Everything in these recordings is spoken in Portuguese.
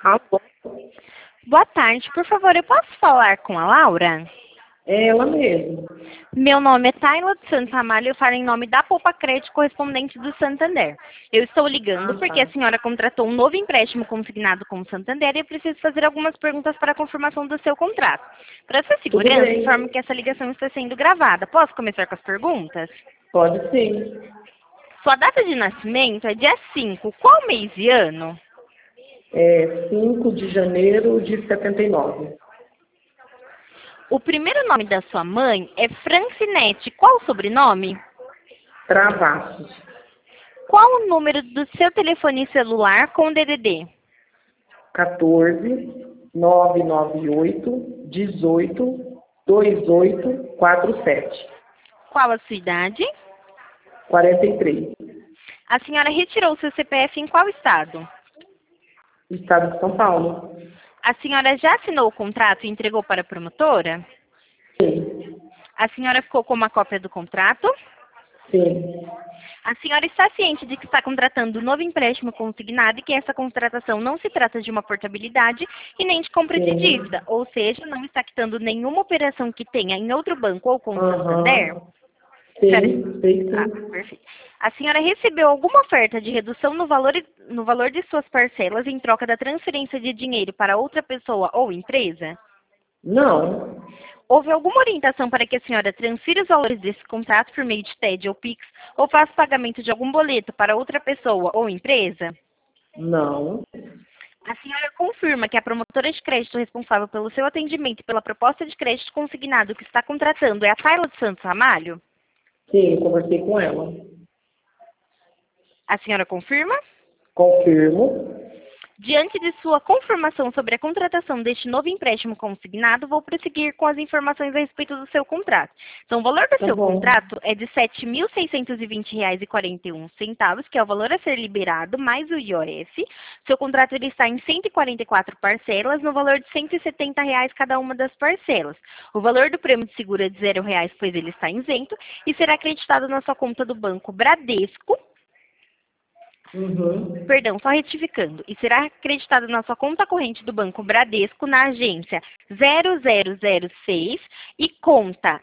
Alô? Boa tarde, por favor, eu posso falar com a Laura? É ela mesmo. Meu nome é Tayla de Santos Ramalho e eu falo em nome da Poupa Crédito correspondente do Santander. Eu estou ligando Ah, porque a tá. senhora contratou um novo empréstimo consignado com o Santander e eu preciso fazer algumas perguntas para a confirmação do seu contrato. Para sua Tudo segurança, bem. informo que essa ligação está sendo gravada. Posso começar com as perguntas? Pode sim. Sua data de nascimento é dia 5. Qual mês e ano? É 5 de janeiro de 79. O primeiro nome da sua mãe é Francinete. Qual o sobrenome? Travassos. Qual o número do seu telefone celular com DDD? 14 998 18 2847. Qual a sua idade? 43. A senhora retirou seu CPF em qual estado? Estado de São Paulo. A senhora já assinou o contrato e entregou para a promotora? Sim. A senhora ficou com uma cópia do contrato? Sim. A senhora está ciente de que está contratando um novo empréstimo consignado e que essa contratação não se trata de uma portabilidade e nem de compra de Sim. dívida, ou seja, não está quitando nenhuma operação que tenha em outro banco ou com o Santander? Aham. Senhora... Sim. Sei Ah, sim. perfeito. A senhora recebeu alguma oferta de redução no valor de suas parcelas em troca da transferência de dinheiro para outra pessoa ou empresa? Não. Houve alguma orientação para que a senhora transfira os valores desse contrato por meio de TED ou Pix ou faça pagamento de algum boleto para outra pessoa ou empresa? Não. A senhora confirma que a promotora de crédito responsável pelo seu atendimento e pela proposta de crédito consignado que está contratando é a Tayla de Santos Ramalho? Sim, conversei com ela. A senhora confirma? Confirmo. Diante de sua confirmação sobre a contratação deste novo empréstimo consignado, vou prosseguir com as informações a respeito do seu contrato. Então, o valor do Tá seu bom. contrato é de R$ 7.620,41, que é o valor a ser liberado, mais o IOF. Seu contrato ele está em 144 parcelas, no valor de R$ 170 cada uma das parcelas. O valor do prêmio de seguro é de R$ 0, pois ele está isento, e será acreditado na sua conta do Banco Bradesco. Uhum. Perdão, só retificando. E será acreditado na sua conta corrente do Banco Bradesco na agência 0006 e conta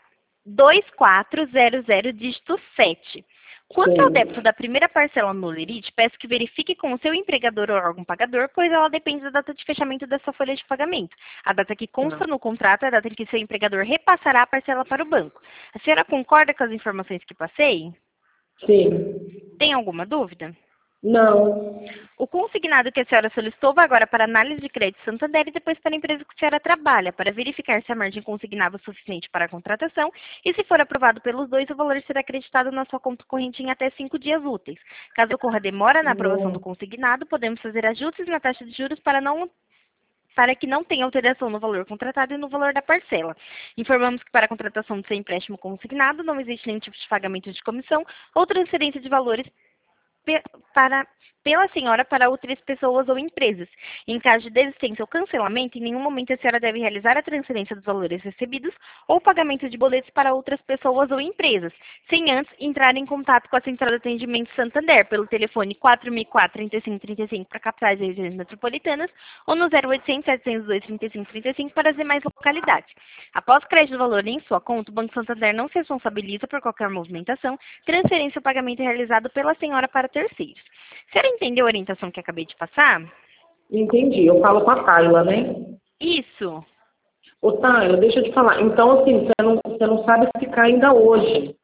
2400 dígito 7. Quanto ao débito Sim. da primeira parcela no Lerite, peço que verifique com o seu empregador ou órgão pagador, pois ela depende da data de fechamento da sua folha de pagamento. A data que consta Tá. no contrato é a data em que seu empregador repassará a parcela para o banco. A senhora concorda com as informações que passei? Sim. Tem alguma dúvida? Não. O consignado que a senhora solicitou vai agora para análise de crédito Santander e depois para a empresa que a senhora trabalha, para verificar se a margem consignável é suficiente para a contratação e, se for aprovado pelos dois, o valor será acreditado na sua conta corrente em até 5 dias úteis. Caso ocorra demora na aprovação do Não. consignado, podemos fazer ajustes na taxa de juros para que não tenha alteração no valor contratado e no valor da parcela. Informamos que para a contratação do seu empréstimo consignado não existe nenhum tipo de pagamento de comissão ou transferência de valores pe- para, pela senhora para outras pessoas ou empresas. Em caso de desistência ou cancelamento, em nenhum momento a senhora deve realizar a transferência dos valores recebidos ou pagamento de boletos para outras pessoas ou empresas, sem antes entrar em contato com a Central de Atendimento Santander pelo telefone 4004-3535 para capitais e regiões metropolitanas ou no 0800-702-3535 para as demais localidades. Após o crédito do valor em sua conta, o Banco Santander não se responsabiliza por qualquer movimentação, transferência ou pagamento realizado pela senhora para terceiros. A senhora entendeu a orientação que acabei de passar? Entendi. Eu falo com a Tayla, né? Isso. Ô, Tayla, deixa eu te falar. Então, assim, você não sabe ficar ainda hoje.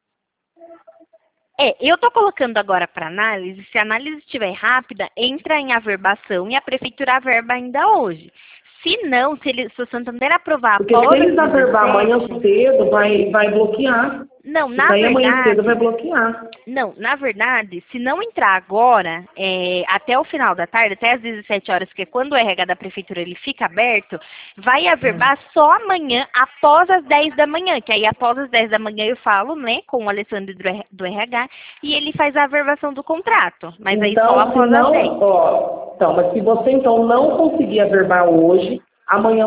Eu estou colocando agora para análise. Se a análise estiver rápida, entra em averbação e a prefeitura averba ainda hoje. Se não, se o Santander aprovar Porque se após as eles averbar amanhã 17, cedo, vai bloquear. não, Se na sair amanhã cedo, vai verdade, bloquear. não, na verdade, se não entrar agora, até o final da tarde, até às 17 horas, que é quando o RH da prefeitura ele fica aberto, vai averbar só amanhã, após as 10 da manhã, que aí após as 10 da manhã eu falo, né, com o Alessandro do RH, e ele faz a averbação do contrato, mas aí só Então, se após as 10. não, ó, então, mas se você então não conseguir averbar hoje, amanhã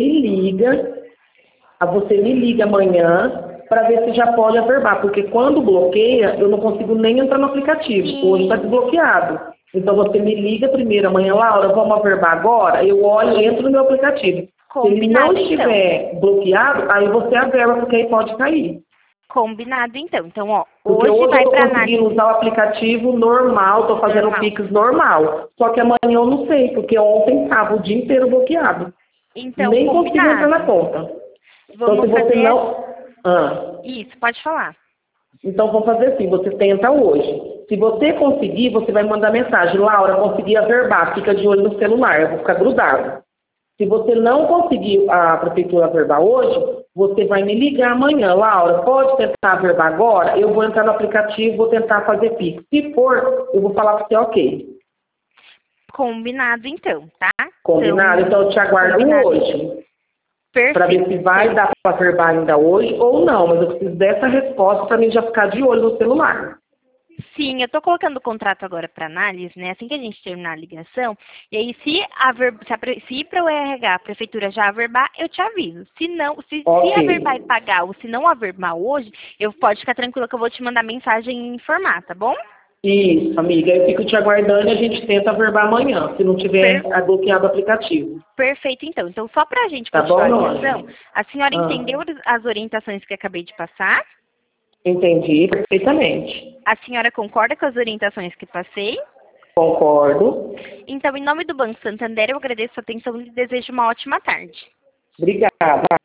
você me liga amanhã para ver se já pode averbar, porque quando bloqueia, eu não consigo nem entrar no aplicativo. Hoje está Sim. desbloqueado. Então você me liga primeiro amanhã, Laura, vamos averbar agora? Eu olho, entro no meu aplicativo. Se ele não Combinado, estiver bloqueado, aí você averba, porque aí pode cair. Combinado, então. Então, ó, Porque hoje hoje eu vai estou para conseguindo análise usar o aplicativo normal, estou fazendo o normal. Pix normal. Só que amanhã eu não sei, porque ontem estava o dia inteiro bloqueado. Então, Nem consegui entrar na combinado. conta. Então, se Vamos você fazer não... Ah, isso, pode falar. então, vamos fazer assim, você tenta hoje. Se você conseguir, você vai mandar mensagem. Laura, consegui averbar, fica de olho no celular, eu vou ficar grudado. Se você não conseguir a prefeitura averbar hoje, você vai me ligar amanhã. Laura, pode tentar averbar agora? Eu vou entrar no aplicativo, vou tentar fazer Pix. Se for, eu vou falar para você, ok. Combinado, então, tá? Combinado? Então, eu te aguardo combinado. hoje. Para ver Perfeito. se vai dar para averbar ainda hoje ou não. Mas eu preciso dessa resposta para mim já ficar de olho no celular. Sim, eu estou colocando o contrato agora para análise, né? Assim que a gente terminar a ligação. E aí, se ir para o RH, a prefeitura já averbar, eu te aviso. Se não, se Ok. averbar e pagar, ou se não averbar hoje, eu pode ficar tranquila que eu vou te mandar mensagem e informar, tá bom? Isso, amiga. Eu fico te aguardando e a gente tenta averbar amanhã, se não tiver Per- bloqueado o aplicativo. Perfeito, então. Então, só para a gente Tá bom, continuar a meu ligação, anjo? a senhora Ah, entendeu as orientações que eu acabei de passar? entendi perfeitamente. A senhora concorda com as orientações que passei? Concordo. Então, em nome do Banco Santander, eu agradeço a atenção e desejo uma ótima tarde. Obrigada.